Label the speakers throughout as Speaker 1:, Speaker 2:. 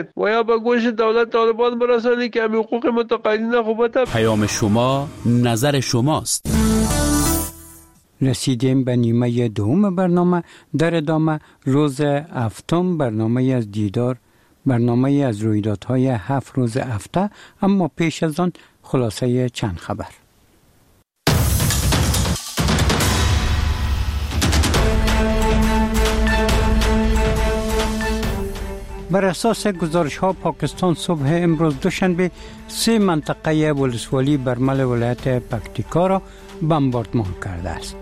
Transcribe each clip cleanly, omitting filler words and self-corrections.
Speaker 1: و یا به گوش دولت طالبان برسانی که همین حقوق متقاعدین خوبت.
Speaker 2: پیام شما، نظر شماست.
Speaker 3: رسیدیم به نیمه دوم برنامه. در ادامه روز هفتم برنامه از دیدار، برنامه از رویدادهای 7 روز هفته، اما پیش از آن خلاصه چند خبر. بر اساس گزارش ها پاکستان صبح امروز دوشنبه 3 منطقه ولسوالی برمل ولایت پکتیکا را بمباردمان کرده است.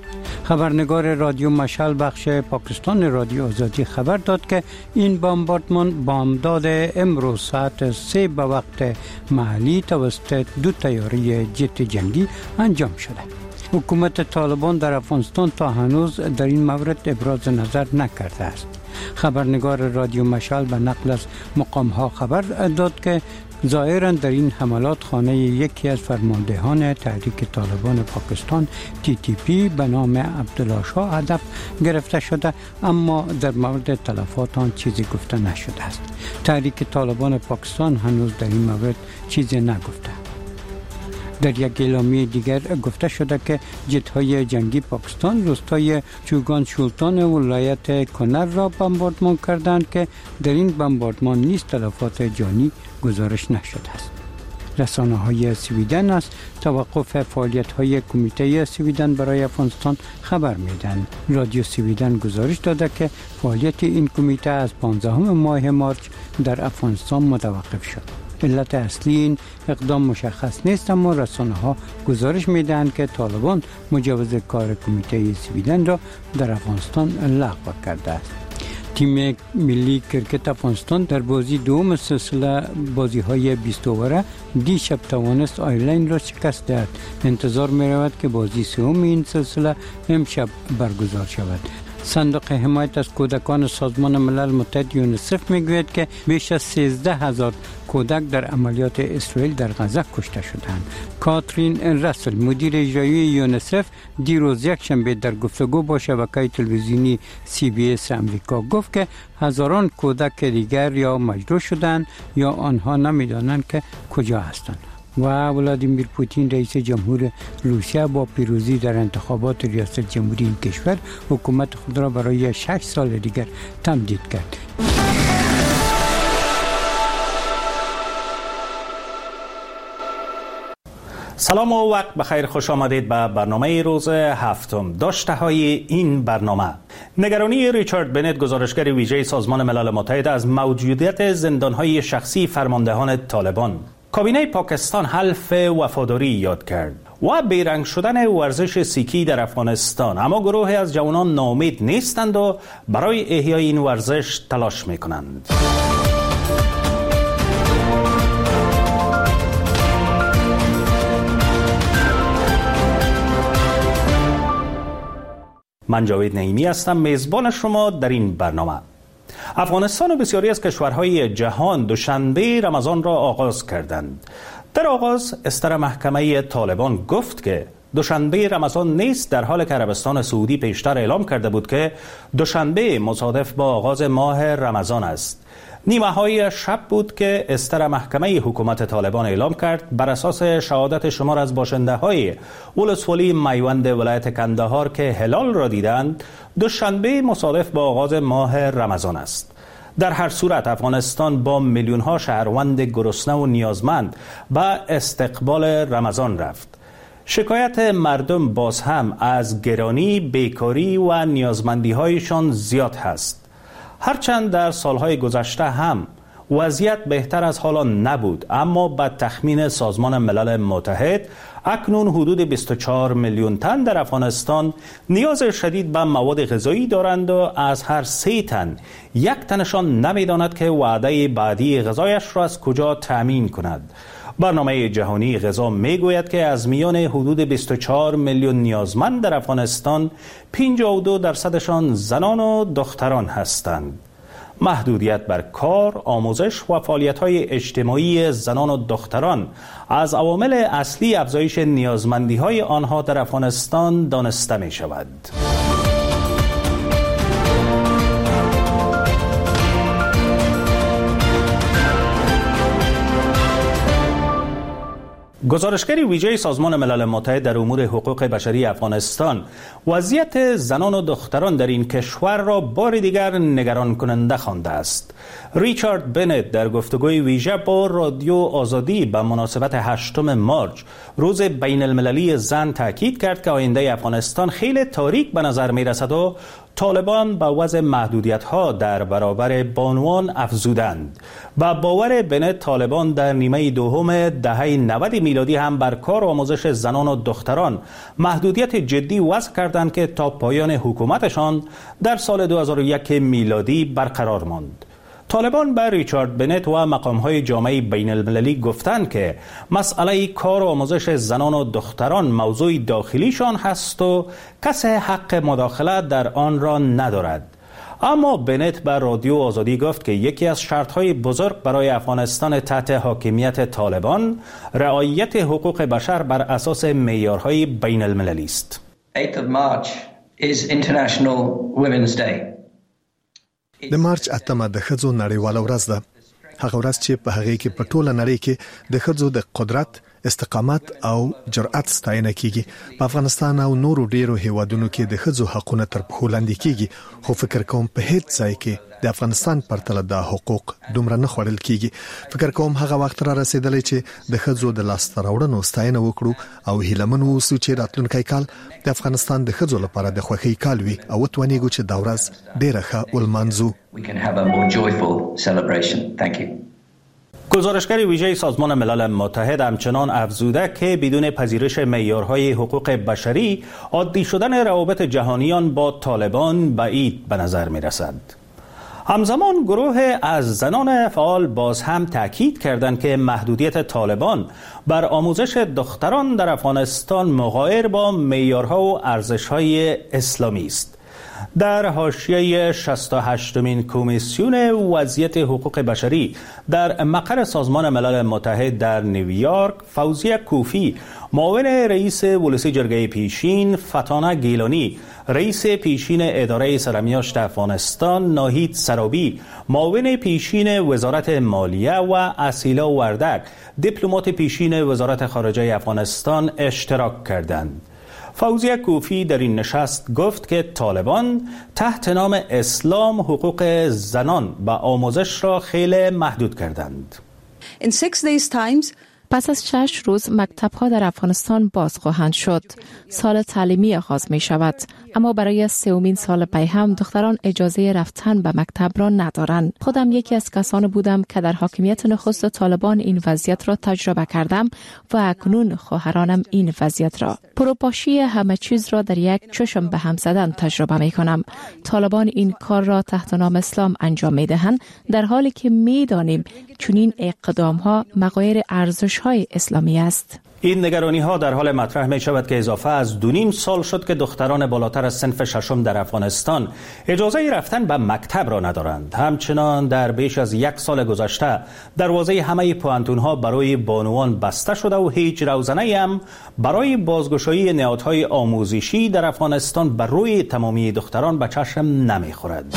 Speaker 3: خبرنگار رادیو مشعل بخش پاکستان رادیو آزادی خبر داد که این بمباردمان بامداد امروز ساعت 3 به وقت محلی توسط 2 طیاره جت جنگی انجام شده. حکومت طالبان در افغانستان تا هنوز در این مورد ابراز نظر نکرده است. خبرنگار رادیو مشعل به نقل از مقام‌ها خبر داد که ظاهراً در این حملات خانه یکی از فرماندهان تحریک طالبان پاکستان TTP به نام عبدالله شاه هدف گرفته شده، اما در مورد تلفات آن چیزی گفته نشده است. تحریک طالبان پاکستان هنوز در این مورد چیزی نگفته. در یک اعلامیه دیگر گفته شده که جت‌های جنگی پاکستان روستای چوگان شولتان ولایت کنر را بمباردمان کردند که در این بمباردمان نیز تلفات جانی گزارش نشده است. رسانه‌های سویدن از توقف فعالیت‌های کمیته سویدن برای افغانستان خبر می‌دهند. رادیو سویدن گزارش داده که فعالیت این کمیته از 15 ماه مارچ در افغانستان متوقف شد. علت اصلی این اقدام مشخص نیست، اما رسانه‌ها گزارش می‌دهند که طالبان مجوز کار کمیته سویدن را در افغانستان لغو کرده است. تیم ملی کرکت افغانستان در بازی دوم سلسله بازی‌های 20 اووره دیشب توانست آیرلند را شکست دهد. انتظار می‌رود که بازی سوم این سلسله امشب برگزار شود. صندوق حمایت از کودکان سازمان ملل متحد یونیسف میگوید که بیش از 13,000 کودک در عملیات اسرائیل در غزه کشته شدند. کاترین رسل مدیر اجرایی یونیسف دیروز یکشنبه در گفتگو با شبکه تلویزیونی CBS امریکا گفت که هزاران کودک دیگر یا مجروح شدند یا آنها نمیدانند که کجا هستند. و ولادیمیر پوتین رئیس جمهور روسیه با پیروزی در انتخابات ریاست جمهوری این کشور حکومت خود را برای 6 سال دیگر تمدید کرد.
Speaker 4: سلام و وقت بخیر، خوش آمدید به برنامه روز هفتم. داشته های این برنامه: نگرانی ریچارد بنت گزارشگر ویژه سازمان ملل متحد از موجودیت زندانهای شخصی فرماندهان طالبان. کابینه پاکستان حلف وفاداری یاد کرد و بیرنگ شدن ورزش سیکی در افغانستان، اما گروهی از جوانان ناامید نیستند و برای احیای این ورزش تلاش میکنند. من جاوید نعیمی هستم، میزبان شما در این برنامه. افغانستان و بسیاری از کشورهای جهان دوشنبه رمضان را آغاز کردند. در آغاز استر محکمه طالبان گفت که دوشنبه رمضان نیست، در حالی که عربستان سعودی پیشتر اعلام کرده بود که دوشنبه مصادف با آغاز ماه رمضان است. نیمه های شب بود که استر محکمه حکومت طالبان اعلام کرد بر اساس شهادت شمار از باشنده های ولسوالی میوند ولایت کندهار که هلال را دیدند، دوشنبه مصادف با آغاز ماه رمضان است. در هر صورت افغانستان با میلیون ها شهروند گرسنه و نیازمند به استقبال رمضان رفت. شکایت مردم باز هم از گرانی، بیکاری و نیازمندی هایشان زیاد هست. هرچند در سالهای گذشته هم وضعیت بهتر از حالا نبود، اما به تخمین سازمان ملل متحد اکنون حدود 24 میلیون تن در افغانستان نیاز شدید به مواد غذایی دارند و از هر 3 تن 1 تنشان نمیداند که وعده بعدی غذایش را از کجا تامین کند. برنامه جهانی غذا میگوید که از میان حدود 24 میلیون نیازمند در افغانستان 52% زنان و دختران هستند. محدودیت بر کار، آموزش و فعالیت‌های اجتماعی زنان و دختران از عوامل اصلی افزایش نیازمندی‌های آنها در افغانستان دانسته می‌شود. گزارشگر ویژه سازمان ملل متحد در امور حقوق بشری افغانستان وضعیت زنان و دختران در این کشور را بار دیگر نگران کننده خوانده است. ریچارد بنت در گفتگوی ویژه با رادیو آزادی به مناسبت 8 مارچ روز بین المللی زن تاکید کرد که آینده افغانستان خیلی تاریک به نظر می رسد و طالبان با وضع محدودیت‌ها در برابر بانوان افزودند. و باور بنت طالبان در نیمه دوم دهه 90 میلادی هم بر کار و آموزش زنان و دختران محدودیت جدی وضع کردند که تا پایان حکومتشان در سال 2001 میلادی برقرار ماند. طالبان به ریچارد بنت و مقام‌های جامعه بین المللی گفتند که مسئله کار و آموزش زنان و دختران موضوع داخلیشان هست و کسی حق مداخله در آن را ندارد. اما بنت به رادیو آزادی گفت که یکی از شرط‌های بزرگ برای افغانستان تحت حاکمیت طالبان رعایت حقوق بشر بر اساس معیارهای بین المللی است.
Speaker 5: 8th of March is International Women's Day.
Speaker 6: د مارچ 8 د ښځو نړیواله ورځ ده. هغه ورځ چې په هغه کې په ټوله نړۍ کې د ښځو د قدرت، استقامت او جرأت ستاینه کیږي. په افغانستان او نورو ډیرو هیوادونو کې د ښځو حقونه تر پښو لاندې کیږي، خو فکر کوم په هیڅ ځای کې د افغانستان پرتله د حقوق دومره نه خوړل کیږي. فکر کوم هغه وخت را رسیدلی چې د ښځو د لاسته راوړنو ستاینه وکړو او هیلمن اوسو چې راتلونکی کال د افغانستان د ښځو لپاره د خوښۍ کال وي او وتوانیږو چې دا ورځ ډیره ښه ولمانځو.
Speaker 4: گزارشگر ویژه سازمان ملل متحد همچنان افزوده که بدون پذیرش معیارهای حقوق بشری عادی شدن روابط جهانیان با طالبان بعید به نظر می رسد. همزمان گروه از زنان فعال باز هم تاکید کردند که محدودیت طالبان بر آموزش دختران در افغانستان مغایر با معیارها و ارزش‌های اسلامی است. در حاشیه 68مین کمیسیون وضعیت حقوق بشری در مقر سازمان ملل متحد در نیویورک، فوزیه کوفی، معاون رئیس ولسی جرگه پیشین، فتانه گیلانی، رئیس پیشین اداره سرمیاشت افغانستان، ناهید سرابی، معاون پیشین وزارت مالیه و اسیلا وردک، دیپلمات پیشین وزارت خارجه افغانستان اشتراک کردند. فوزیه کوفی در این نشست گفت که طالبان تحت نام اسلام حقوق زنان و آموزش را خیلی محدود کردند.
Speaker 7: پس از 6 روز مکتب‌ها در افغانستان باز خواهند شد. سال تعلیمی آغاز می شود، اما برای 3مین سال پی هم دختران اجازه رفتن به مکتب را ندارند. خودم یکی از کسان بودم که در حاکمیت نخست طالبان این وضعیت را تجربه کردم و اکنون خواهرانم این وضعیت را. پروپاشی همه چیز را در یک چشم به هم زدن تجربه می کنم. طالبان این کار را تحت نام اسلام انجام می دهند، در حالی که می دانیم چنین اقدام ها مغایر ارزش های اسلامی است.
Speaker 4: این نگرانی ها در حال مطرح می شود که اضافه از 2.5 سال شد که دختران بالاتر از صنف 6 در افغانستان اجازه رفتن به مکتب را ندارند. همچنان در بیش از 1 سال گذشته دروازه همه پوهنتون ها برای بانوان بسته شده و هیچ روزنه‌ای هم برای بازگشایی نهادهای آموزشی در افغانستان بر روی تمامی دختران به چشم نمی خورد.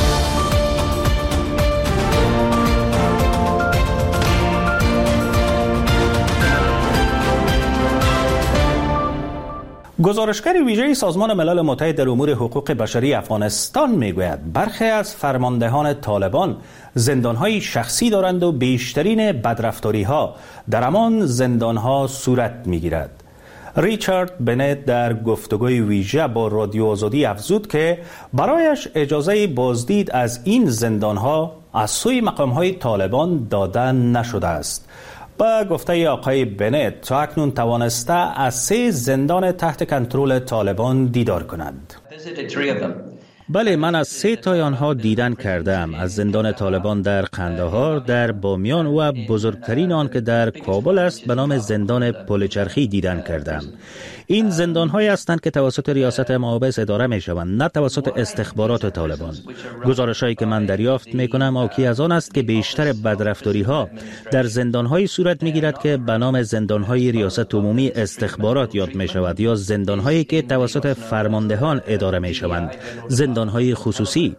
Speaker 4: گزارشگر ویژه سازمان ملل متحد در امور حقوق بشری افغانستان میگوید برخی از فرماندهان طالبان زندانهای شخصی دارند و بیشترین بدرفتاری‌ها در همان زندانها صورت میگیرد. ریچارد بنت در گفتگوی ویژه با رادیو آزادی افزود که برایش اجازه بازدید از این زندانها از سوی مقام‌های طالبان داده نشده است. با گفته آقای بنت تا اکنون توانسته از 3 زندان تحت کنترل طالبان دیدار کند.
Speaker 8: بله، من از 3 تای آنها دیدن کردم. از زندان طالبان در قندهار، در بامیان و بزرگترین آن که در کابل است به نام زندان پلچرخی دیدن کردم. این زندان‌هایی هستند که توسط ریاست محابس اداره می‌شوند، نه توسط استخبارات طالبان. گزارش‌هایی که من دریافت می‌کنم حاکی از آن است که بیشتر بدرفتاری‌ها در زندان‌هایی صورت می‌گیرد که به نام زندان‌های ریاست عمومی استخبارات یاد می‌شود یا زندان‌هایی که توسط فرماندهان اداره می‌شوند، زندان‌های خصوصی.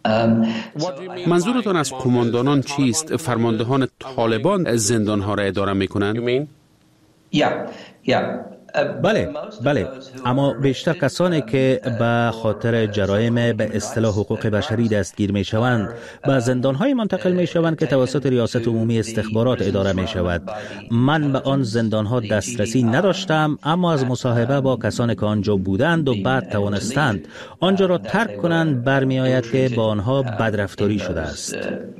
Speaker 2: منظورتان از قماندانان چیست؟ فرماندهان طالبان زندانها را اداره میکنند؟
Speaker 8: بله، اما بیشتر کسانی که به خاطر جرایم به اصطلاح حقوق بشری دستگیر می شوند به زندانهای منتقل می شوند که توسط ریاست عمومی استخبارات اداره می شود. من به آن زندانها دسترسی نداشتم، اما از مصاحبه با کسانی که آنجا بودند و بعد توانستند آنجا را ترک کنند برمی آید که با آنها بدرفتاری شده است.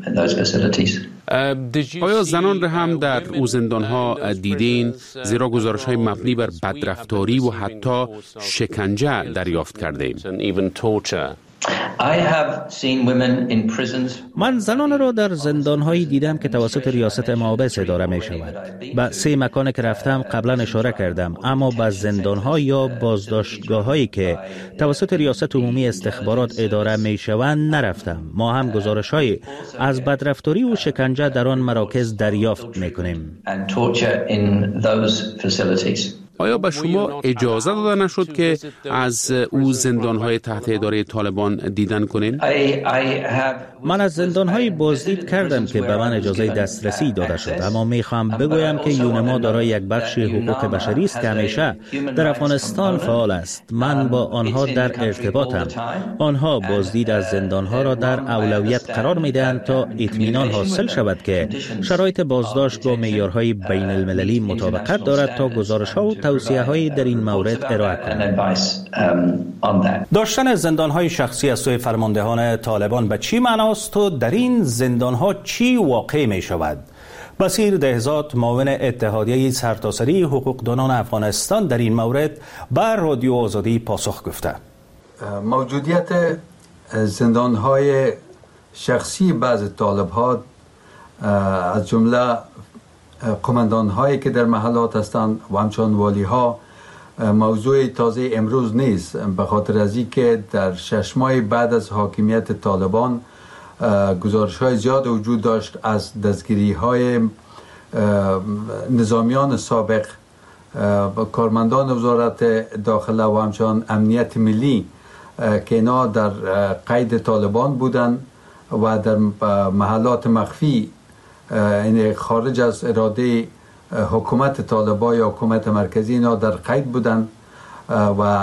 Speaker 2: آیا زنان را هم در او زندانها دیدین؟ زیرا گزارش‌های مبنی بر بدرفتاری و حتی شکنجه دریافت کردیم.
Speaker 8: من زنان را در زندانهایی دیدم که توسط ریاست مابس اداره می شود. به 3 مکان که رفتم قبلا اشاره کردم، اما به زندانها یا بازداشتگاهایی که توسط ریاست عمومی استخبارات اداره می شوند نرفتم. ما هم گزارش‌های از بدرفتاری و شکنجه در آن مراکز دریافت می کنیم.
Speaker 2: آیا به شما اجازه داده نشد که از او زندانهای تحت اداره طالبان دیدن کنین؟
Speaker 8: من از زندانهای بازدید کردم که به من اجازه دسترسی داده شد، اما میخوام بگویم که یونما دارای یک بخش حقوق بشری است که همیشه در افغانستان فعال است. من با آنها در ارتباطم. آنها بازدید از زندانها را در اولویت قرار میدهند تا اطمینان حاصل شود که شرایط بازداشت با معیارهای بین المللی مطابقت دارد تا گزارش‌ها و توصیه‌های در این مورد ارائه کنند.
Speaker 4: داشتن زندان‌های شخصی از سوی فرماندهان طالبان به چی معناست و در این زندان‌ها چی واقع می‌شود؟ بصیر دهزاد، معاون اتحادیه سرتاسری حقوقدانان افغانستان، در این مورد بر رادیو آزادی پاسخ گفته.
Speaker 9: موجودیت زندان‌های شخصی بعض طالب‌ها از جمله قماندان‌هایی که در محلات هستند و همچنان والی‌ها موضوع تازه امروز نیست، به خاطر از اینکه در 6 ماه بعد از حاکمیت طالبان گزارش‌های زیاد وجود داشت از دستگیری‌های نظامیان سابق، کارمندان وزارت داخله و همچنان امنیت ملی که اینا در قید طالبان بودند و در محلات مخفی این خارج از اراده حکومت طالبان یا حکومت مرکزی اینا در قید بودن و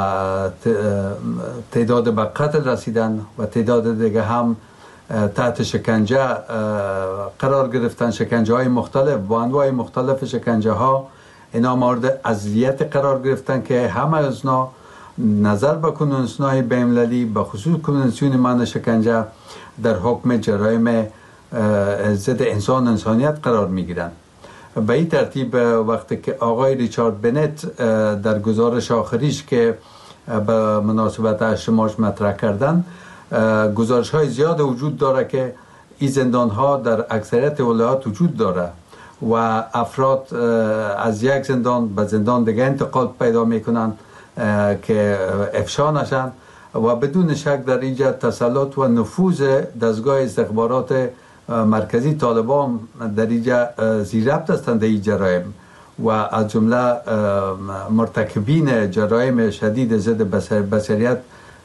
Speaker 9: تعداد به قتل رسیدن و تعداد دیگه هم تحت شکنجه قرار گرفتن. شکنجه های مختلف با انواع مختلف شکنجه ها اینا مورد اذیت قرار گرفتن که همه از اینا نظر به کنونسیون‌های بین‌المللی به خصوص کنونسیون من شکنجه در حکم جرایم ضد انسانیت قرار میگیرند. به این ترتیب وقتی که آقای ریچارد بنت در گزارش آخریش که به مناسبت 8 مارس مطرح کردن، گزارش های زیاد وجود داره که این زندان ها در اکثریت ولایات وجود داره و افراد از یک زندان به زندان دیگه انتقال پیدا میکنن که افشا نشن و بدون شک در اینجا تسلط و نفوذ دستگاه استخبارات مرکزی طالبان در اینجا زیربط هستند در این جرایم و از جمله مرتکبین جرایم شدید ضد بشریت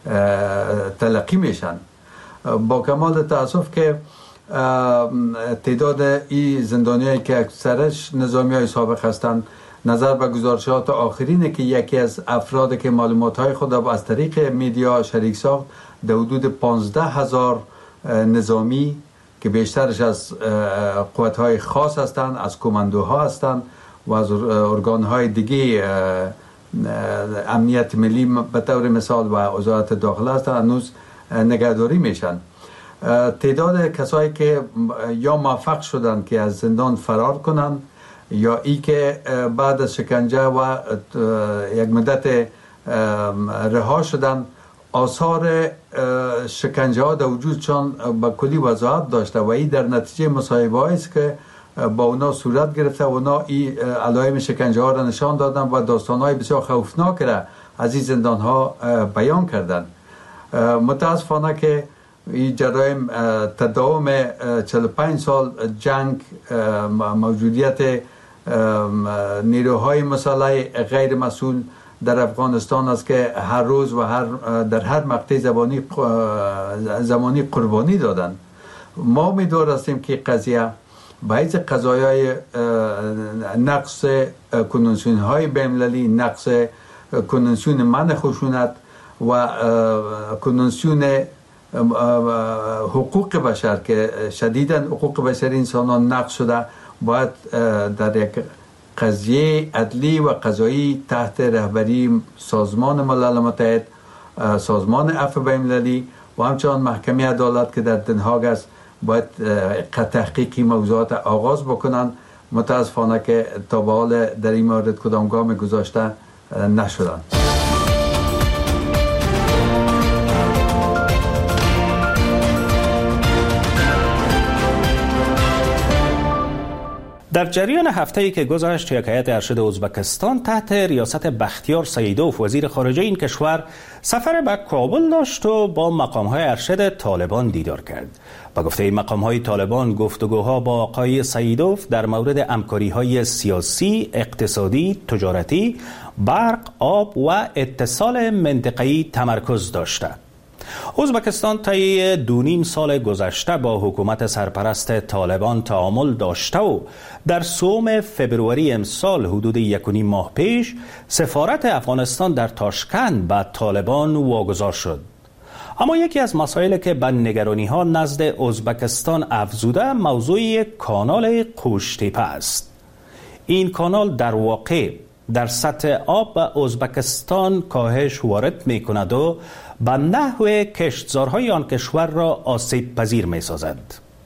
Speaker 9: تلقی میشن. با کمال تاسف که تعداد این زندانیایی که اکثرش نظامیای سابق هستند، نظر به گزارشات آخرینه که یکی از افراد که معلومات‌های خود را از طریق میدیا شریک ساخت، در حدود 15,000 نظامی که بیشترش از قوت‌های خاص هستند، از کماندوها هستند و از ارگان‌های دیگه امنیت ملی به طور مثال و وزارت داخله هستند، هنوز نگهداری میشن. تعداد کسایی که یا موفق شدن که از زندان فرار کنن یا ای که بعد از شکنجه و یک مدت رها شدن، آثار شکنجه ها در وجودشان با کلی وضاحت داشته و این در نتیجه مصاحبه است که با اونا صورت گرفته و اونا این علائم شکنجه ها را نشان دادن و داستان های بسیار خوفناک را از این زندان ها بیان کردن. متاسفانه که این جرایم تداوم 45 سال جنگ، موجودیت نیروهای مسلح غیر مسئول در افغانستان است که هر روز و در هر مقطع زمانی قربانی دادن. ما امیدوار هستیم که قضیه باعث قضایای نقص کنونسیون های بین‌المللی، نقص کنونسیون منع خشونت و کنونسیون حقوق بشر که شدیداً حقوق بشر انسانان نقض شده، باید در یک قضیه عدلی و قضایی تحت رهبری سازمان ملل متحد، سازمان عفو بین‌المللی و همچنان محکمه عدالت که در دنهاگ است باید تحقیقی موضوعات آغاز بکنن. متاسفانه که تا به حال در این مورد کدام گام گذاشته نشدن.
Speaker 4: در جریان هفته‌ای که گذشت، یک هیئت ارشد ازبکستان تحت ریاست بختیار سیدوف وزیر خارجه این کشور سفر به کابل داشت و با مقام‌های ارشد طالبان دیدار کرد. با گفته این مقام‌های طالبان، گفتگوها با آقای سیدوف در مورد همکاری‌های سیاسی، اقتصادی، تجارتی، برق، آب و اتصال منطقه‌ای تمرکز داشته. ازبکستان طی 2.5 سال گذشته با حکومت سرپرست طالبان تعامل داشته و در 3 فبروری امسال حدود 1.5 ماه پیش سفارت افغانستان در تاشکند به طالبان واگذار شد. اما یکی از مسائلی که به نگرانی‌ها نزد ازبکستان افزوده موضوع کانال قوشتیپه است. این کانال در واقع در سطح آب به ازبکستان کاهش وارد می کند و به نحو کشتزارهای آن کشور را آسیب پذیر می سازد.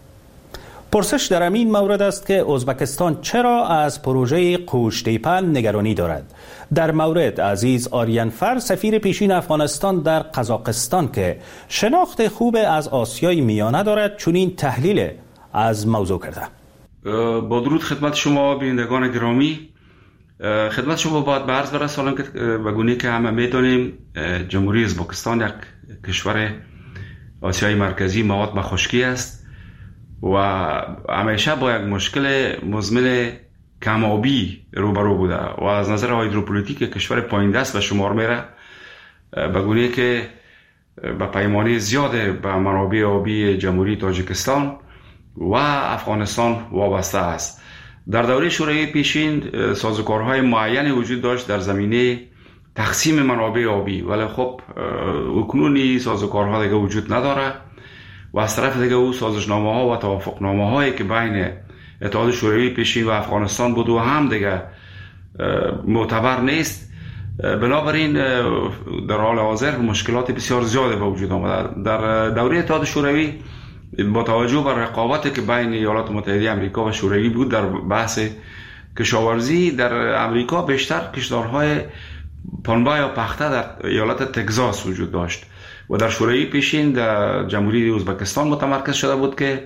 Speaker 4: پرسش در این مورد است که ازبکستان چرا از پروژه قوشتیپه نگرانی دارد. در مورد عزیز آریانفر، سفیر پیشین افغانستان در قزاقستان که شناخت خوب از آسیای میانه دارد، چنین تحلیل از موضوع کرده.
Speaker 10: با درود خدمت شما بینندگان گرامی. خدمت شما باید به عرض برسانم که به گونه‌ای که همه می‌دانیم جمهوری ازبکستان یک کشور آسیای مرکزی مواد به خشکی است و همیشه با یک مشکل مزمن کم‌آبی روبرو بوده و از نظر هیدروپولیتیک کشور پایین دست به شمار میره، به گونه‌ای که به پیمانه زیاد به منابع آبی جمهوری تاجیکستان و افغانستان وابسته است. در دوره شوروی پیشین سازوکارهای معینی وجود داشت در زمینه تقسیم منابع آبی، ولی خب اکنون سازوکارها دیگه وجود نداره و از طرف دیگه او سازشنامه‌ها و توافقنامه‌هایی که بین اتحاد شوروی پیشین و افغانستان بود و هم دیگه معتبر نیست. بنابراین در حال حاضر مشکلات بسیار زیاده به وجود آمده. در دوره اتحاد شوروی با توجه بر رقابتی که بین ایالات متحده آمریکا و شوروی بود در بحث کشاورزی، در امریکا بیشتر کشتزارهای پنبه یا پخته در ایالت تگزاس وجود داشت و در شوروی پیشین در جمهوری ازبکستان متمرکز شده بود که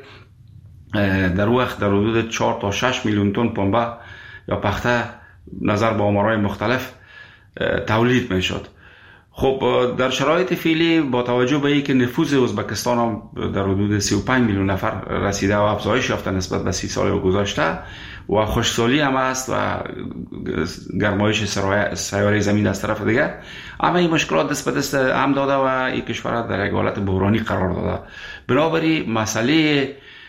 Speaker 10: در وقت در حدود 4 تا 6 میلیون تن پنبه یا پخته نظر به آمارهای مختلف تولید می شد. خب در شرایط فعلی با توجه به اینکه نفوذ ازبکستان هم در حدود 35 میلیون نفر رسیده و افزایش یافته نسبت به 30 سال گذشته و خشکسالی هم است و گرمایش سیاره زمین از طرف دیگر، اما این مشکلات دست به دست هم داده و این کشور در یک حالت بحرانی قرار داده. بنابراین مسئله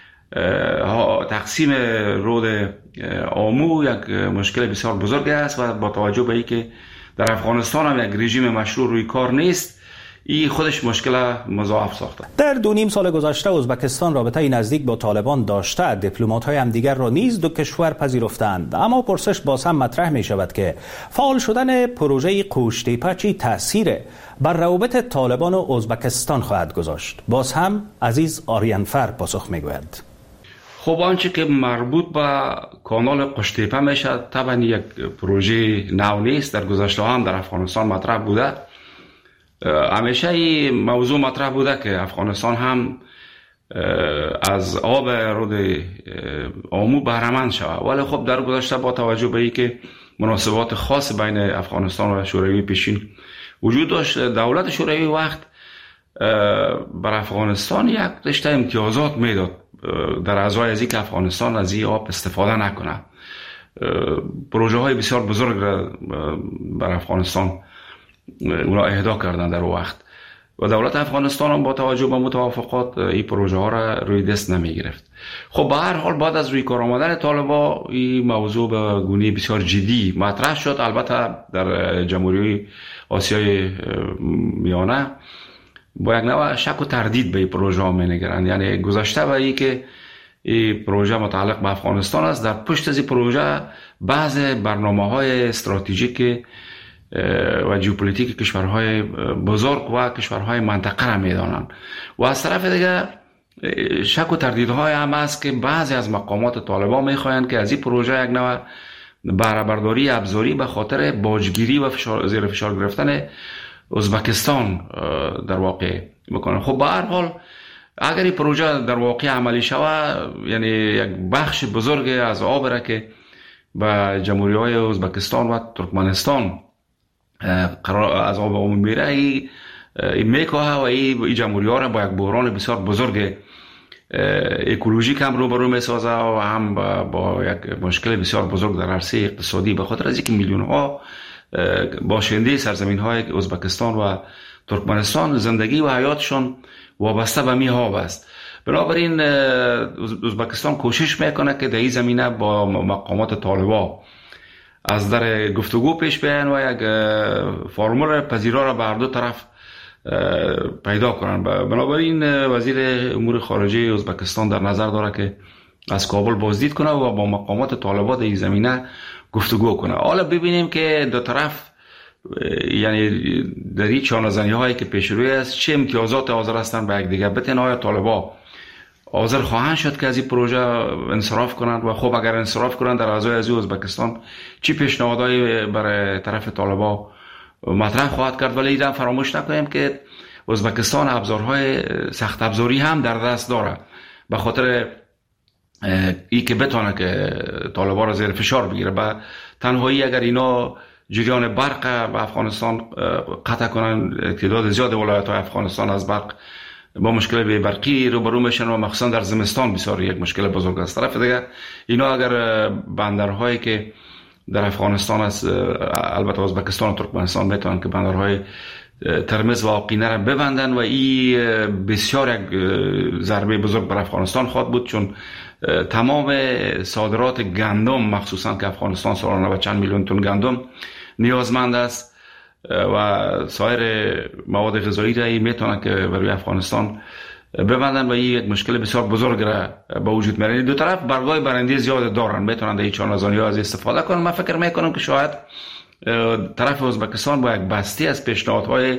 Speaker 10: تقسیم رود آمو یک مشکل بسیار بزرگ است و با توجه به اینکه در افغانستان هم یک رژیم مشروع روی کار نیست، این خودش مشکل مضاعف ساخته.
Speaker 4: در 2.5 سال گذشته ازبکستان رابطه نزدیک با طالبان داشته، دیپلمات‌های همدیگر را نیز دو کشور پذیرفتند. اما پرسش باز هم مطرح می شود که فعال شدن پروژه قوشتیپه چی تأثیر بر روابط طالبان و ازبکستان خواهد گذاشت؟ باز هم عزیز آریانفر پاسخ می گوید.
Speaker 10: خب آنچه که مربوط به کانال قوشتیپه میشه طبعا یک پروژه نو نیست، در گذشته هم در افغانستان مطرح بوده. همیشه این موضوع مطرح بوده که افغانستان هم از آب رود آمو بهره‌مند شود، ولی خب در گذشته با توجه به اینکه مناسبات خاص بین افغانستان و شوروی پیشین وجود داشت، دولت شوروی وقت بر افغانستان یک رشته امتیازات میداد در ازای از اینکه افغانستان از این آب استفاده نکنه. پروژه های بسیار بزرگ را بر افغانستان اونا اهدا کردن در وقت و دولت افغانستان هم با توجه به متوافقات این پروژه ها را روی دست نمی گرفت. خب به هر حال بعد از روی کار آمدن طالبان این موضوع به گونه بسیار جدی مطرح شد. البته در جمهوری آسیای میانه با یک نوع شک و تردید به این پروژه ها می نگرند. یعنی گذشته به این که این پروژه متعلق به افغانستان است، در پشت از این پروژه بعض برنامه‌های استراتژیک و ژئوپلیتیک کشورهای بزرگ و کشورهای منطقه را می‌دانند و از طرف دیگر شک و تردیدهای هم است که بعضی از مقامات طالبان می‌خواهند که از این پروژه یک نوع بهره برداری ابزاری به خاطر باجگیری و زیر فشار گرفتن ازبکستان در واقع بکنند. خب به هر حال اگر این پروژه در واقع عملی شود، یعنی یک بخش بزرگ از آب را که به جمهوری‌های ازبکستان و ترکمنستان از آب عمومی میره، این میکوه و این جمهوری‌ها را با یک بحران بسیار بزرگ اکولوژیک هم روبرو میسازه و هم با یک مشکل بسیار بزرگ در عرصه اقتصادی، به خاطر از اینکه میلیون ها باشنده سرزمین های ازبکستان و ترکمنستان زندگی و حیاتشون وابسته به می ها است. بنابراین ازبکستان کوشش میکنه که در این زمینه با مقامات طالبان از در گفتگو پیش بیاین و یک فرمول پذیرا را به هر دو طرف پیدا کنن. بنابراین وزیر امور خارجه ازبکستان در نظر داره که از کابل بازدید کنه و با مقامات طالبان در این زمینه گفتگو کنه. حالا ببینیم که دو طرف یعنی در این چانه‌زنی هایی که پیش روی است چه امتیازات حاضر هستند به یک دیگر بتن. آیا طالبان حاضر خواهند شد که از این پروژه انصراف کنند و خب اگر انصراف کنند در ازای از ازبکستان چی پیشنهادایی برای طرف طالبان مطرح خواهد کرد. ولی ایدم فراموش نکنیم که ازبکستان ابزارهای سخت ابزاری هم در دست داره به خاطر ای که بتونه که طالبان را زیر فشار بگیره. به تنهایی اگر اینا جریان برق به افغانستان قطع کنن، تعداد زیاد ولایت‌های افغانستان از برق با مشکل بی برقی روبرو میشن و مخصوصا در زمستان بسیار یک مشکل بزرگ است. طرف دیگر اینا اگر بندرهایی که در افغانستان است، البته ازبکستان و ترکمنستان میتونن که بندرهای ترمز و آقینه را ببندن و این بسیار یک ضربه بزرگ بر افغانستان خواهد بود، چون تمام صادرات گندم مخصوصا که افغانستان سالانه به چند میلیون تن گندم نیازمند است و سایر مواد غذایی را میتونن که برای افغانستان ببندن و این یک مشکل بسیار بزرگ را به وجود میاره. دو طرف برگای برنده زیاد دارن، میتونن در این چانه‌زنی‌ها از استفاده کنن. من فکر میکنم که شاید طرف ازبکستان با یک بسته از پیشنهادهای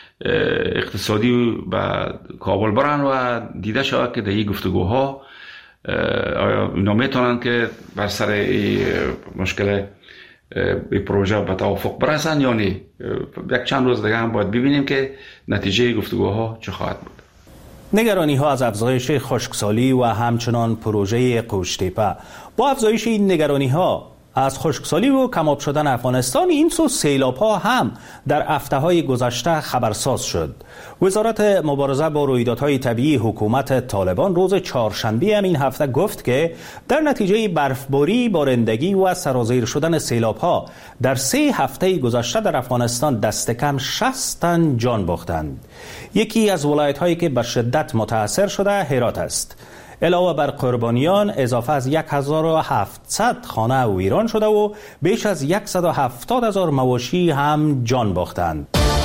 Speaker 10: اقتصادی به کابل برن و دیده شود که در این گفتگوها آیا اینا میتونن که بر سر این مشکل این پروژه به توافق برسن یا نه. یک چند روز دیگه هم باید ببینیم که نتیجه گفتگوها چه خواهد بود.
Speaker 4: نگرانی ها از افزایش خشکسالی و همچنان پروژه قوشتیپه. با افزایش این نگرانی ها از خشکسالی و کم‌آب شدن افغانستان، این سو سیلاب‌ها هم در هفته‌های گذشته خبرساز شد. وزارت مبارزه با رویدادهای طبیعی حکومت طالبان روز چهارشنبه این هفته گفت که در نتیجه برفباری، بارندگی و سرازیر شدن سیلاب‌ها در 3 هفته گذشته در افغانستان دست کم 60 تن جان باختند. یکی از ولایت‌هایی که به شدت متاثر شده هرات است. علاوه بر قربانیان، اضافه از 1700 خانه ویران شده و بیش از 170,000 مواشی هم جان باختند.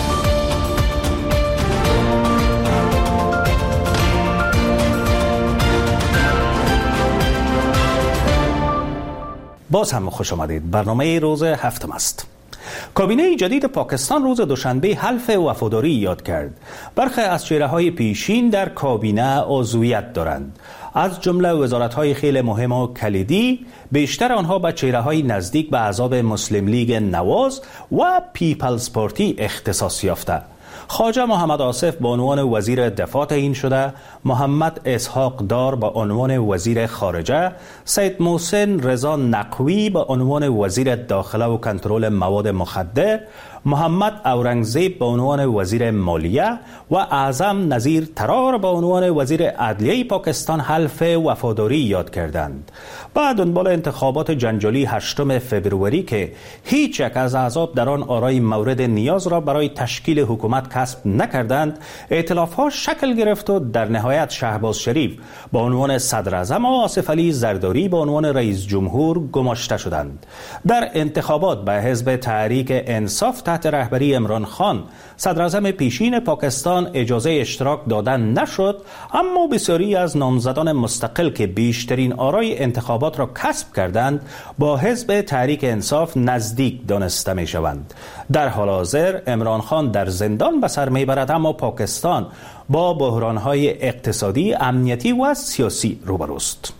Speaker 4: باز هم خوش آمدید. برنامه روز هفتم است. کابینه جدید پاکستان روز دوشنبه حلف وفاداری یاد کرد. برخی از چهره‌های پیشین در کابینه عضویت دارند، از جمله وزارت‌های خیلی مهم و کلیدی، بیشتر آنها به چهره‌های نزدیک به احزاب مسلم لیگ نواز و پیپلز پارتی اختصاص یافته. خواجه محمد آصف به عنوان وزیر دفاع تعیین شده، محمد اسحاق دار به عنوان وزیر خارجه، سید محسن رضا نقوی به عنوان وزیر داخله و کنترل مواد مخدر، محمد اورنگزیب به عنوان وزیر مالیه و اعظم نظیر ترار به عنوان وزیر عدلیه پاکستان حلف وفاداری یاد کردند. بعد دنبال انتخابات جنجالی 8 فوریه که هیچ یک از احزاب در آن آرای مورد نیاز را برای تشکیل حکومت کسب نکردند، ائتلاف‌ها شکل گرفت و در نهایت شهباز شریف به عنوان صدر اعظم و آصف علی زرداری به عنوان رئیس جمهور گماشته شدند. در انتخابات به حزب تحریک انصاف تحت رهبری عمران خان صدر اعظم پیشین پاکستان اجازه اشتراک دادن نشد، اما بسیاری از نامزدان مستقل که بیشترین آرای انتخابات را کسب کردند با حزب تحریک انصاف نزدیک دانسته می شوند. در حال حاضر عمران خان در زندان به سر می برد، اما پاکستان با بحران‌های اقتصادی، امنیتی و سیاسی روبروست.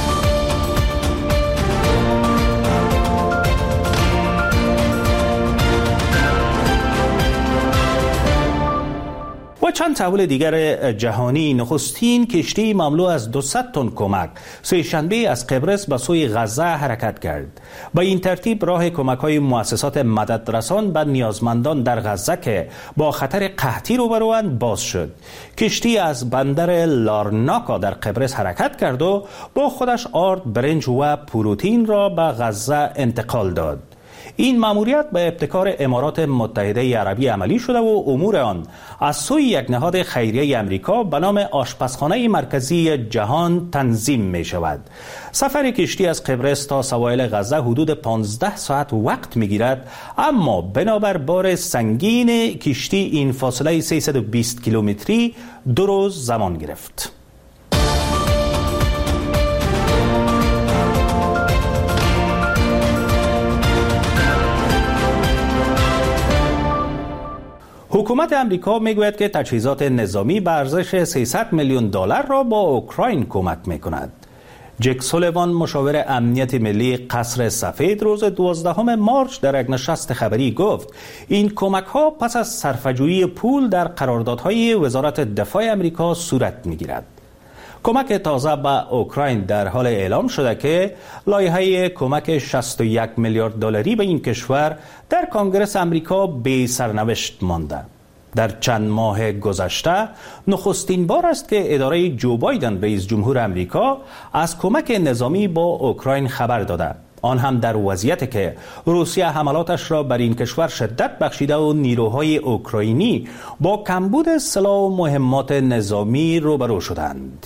Speaker 4: و چند تحول دیگر جهانی. نخستین کشتی مملو از 200 تن کمک سه‌شنبه از قبرس به سوی غزه حرکت کرد. با این ترتیب راه کمک‌های مؤسسات مددرسان به نیازمندان در غزه که با خطر قحطی روبروند باز شد. کشتی از بندر لارناکا در قبرس حرکت کرد و با خودش آرد، برنج و پروتئین را به غزه انتقال داد. این مأموریت به ابتکار امارات متحده عربی عملی شده و امور آن از سوی یک نهاد خیریه امریکا به نام آشپزخانه مرکزی جهان تنظیم می شود. سفر کشتی از قبرس تا سواحل غزه حدود 15 ساعت وقت می گیرد، اما بنابر بار سنگین کشتی این فاصله 320 کیلومتری 2 روز زمان گرفت. حکومت امریکا میگوید که تجهیزات نظامی به ارزش 300 میلیون دلار را با اوکراین کمک میکند. جک سولیوان مشاور امنیت ملی قصر سفید روز 12 مارچ در یک نشست خبری گفت این کمک ها پس از صرفه‌جویی پول در قراردادهای وزارت دفاع امریکا صورت میگیرد. کمک تازه به اوکراین در حال اعلام شده که لایحه کمک 61 میلیارد دلاری به این کشور در کنگره امریکا بی سرنوشت مانده. در چند ماه گذشته نخستین بار است که اداره جو بایدن رئیس جمهور امریکا از کمک نظامی با اوکراین خبر داده، آن هم در وضعیتی که روسیه حملاتش را بر این کشور شدت بخشیده و نیروهای اوکراینی با کمبود سلاح و مهمات نظامی روبرو شدند.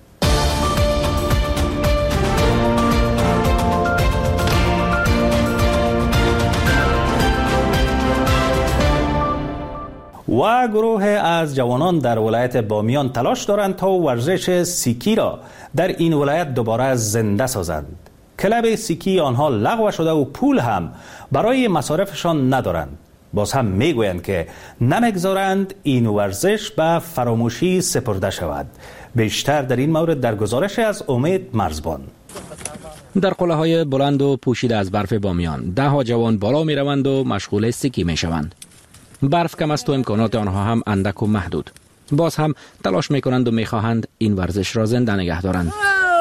Speaker 4: و گروه از جوانان در ولایت بامیان تلاش دارند تا ورزش سیکی را در این ولایت دوباره زنده سازند. کلب سیکی آنها لغو شده و پول هم برای مصارفشان ندارند. باز هم میگویند که نمیگذارند این ورزش به فراموشی سپرده شود. بیشتر در این مورد در گزارش از امید مرزبان.
Speaker 11: در قله های بلند و پوشیده از برف بامیان 10 جوان بالا می روند و مشغول سیکی می شوند. برف کم است و امکانات آنها هم اندک و محدود. باز هم تلاش می کنند و می خواهند این ورزش را زنده نگه دارند.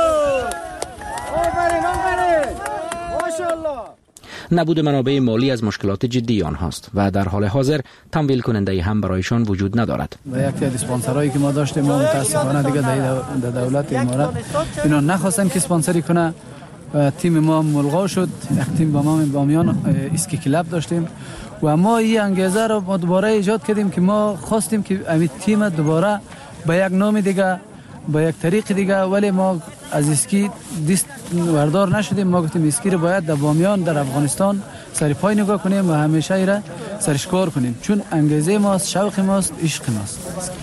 Speaker 11: نبود منابع مالی از مشکلات جدی آنهاست و در حال حاضر تمویل کننده هم برایشان وجود ندارد.
Speaker 12: یکی از اسپانسرایی که ما داشتیم ما متاسفانه دیگه در دولت امارات اینا نخواستن که اسپانسری کنه. تیم ما ملغا شد. یک تیم با ما بامیان اسکی کلاب داشتیم و ما این انگیزه رو ما دوباره ایجاد کردیم که ما خواستیم که این تیم دوباره با یک نام دیگه با یک طریق دیگه، ولی ما از اسکی دست وردار نشدیم. ما گفتیم اسکی رو باید در بامیان در افغانستان سر پای نگاه کنیم و همیشه ایره سرش کار کنیم، چون انگیزه ماست، شوق ماست، عشق ماست.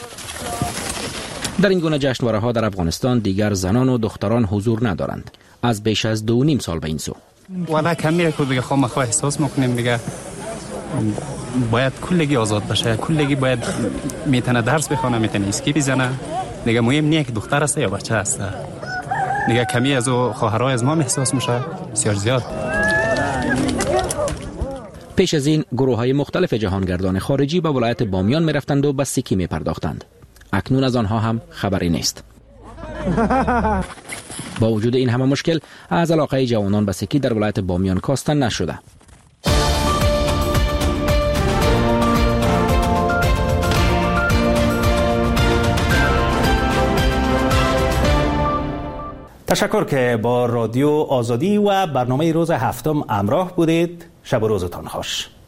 Speaker 11: در این گونه جشنواره ها در افغانستان دیگر زنان و دختران حضور ندارند از بیش از 2.5 سال به این سو.
Speaker 13: ولی کمی که دیگه خواهم احساس میکنیم دیگه باید کلگی آزاد بشه، کلگی باید میتونه درس بخونه، میتونه اسکی بزنه دیگه. مهم نیه که دختر است یا بچه است دیگه. کمی از خواهرای از ما احساس میشه بسیار زیاد.
Speaker 11: پیش از این گروه های مختلف جهانگردان خارجی به ولایت بامیان میرفتند و به سیکی میپرداختند. اکنون از آنها هم خبری نیست. با وجود این همه مشکل از علاقه جوانان به سیکی در ولایت بامیان کاستن نشده.
Speaker 4: تشکر که با رادیو آزادی و برنامه روز هفتم همراه بودید. شب و روزتان خوش.